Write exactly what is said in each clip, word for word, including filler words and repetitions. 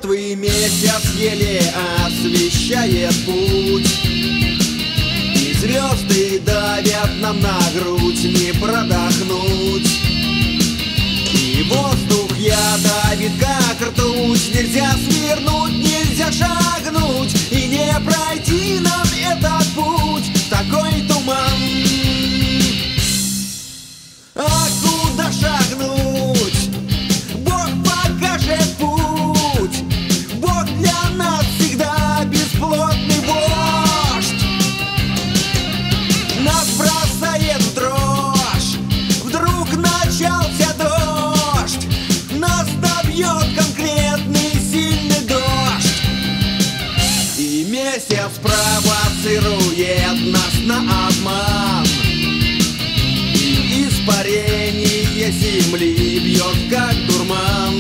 мертвый месяц еле освещает путь, и звезды давят нам на грудь, не продохнуть. И воздух ядовит, как ртуть, нельзя свернуть, нельзя шагнуть, и не пройти нам этот путь в такой туман. А куда шагнуть? Бог покажет путь. Бог для нас всегда бесплотный вождь. Нас бросает в дрожь, вдруг начался дождь, нас добьет конкретный сильный дождь. И месяц провоцирует нас на обман, и испарение земли бьет как дурман.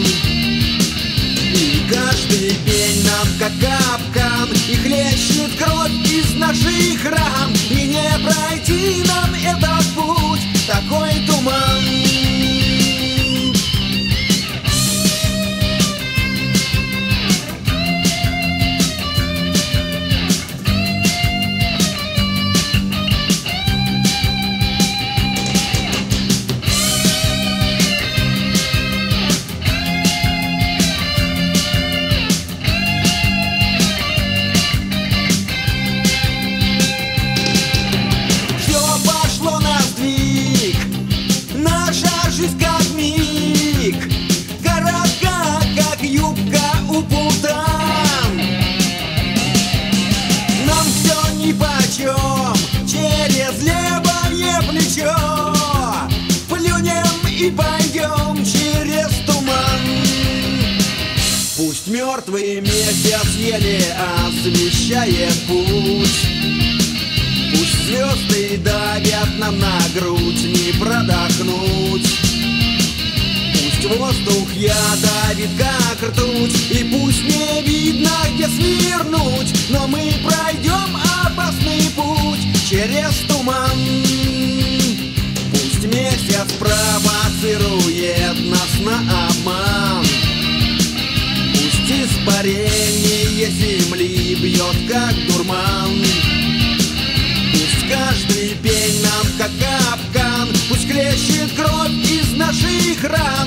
И каждый день нам как капкан, и хлещет кровь из наших ран, и не пройти нам этот путь, такой туман. Жизнь как миг, коротка, как юбка у путан. Нам все нипочем, через левое плечо плюнем и пойдем через туман. Пусть мертвый месяц еле освещает путь, пусть звезды давят нам на грудь, не продохнуть. Пусть воздух ядовит, как ртуть, и пусть не видно, где свернуть, но мы пройдем опасный путь через туман. Пусть месяц провоцирует нас на обман, пусть испарение земли бьет, как дурман. Пусть каждый пень нам как капкан, пусть хлещет кровь из наших ран,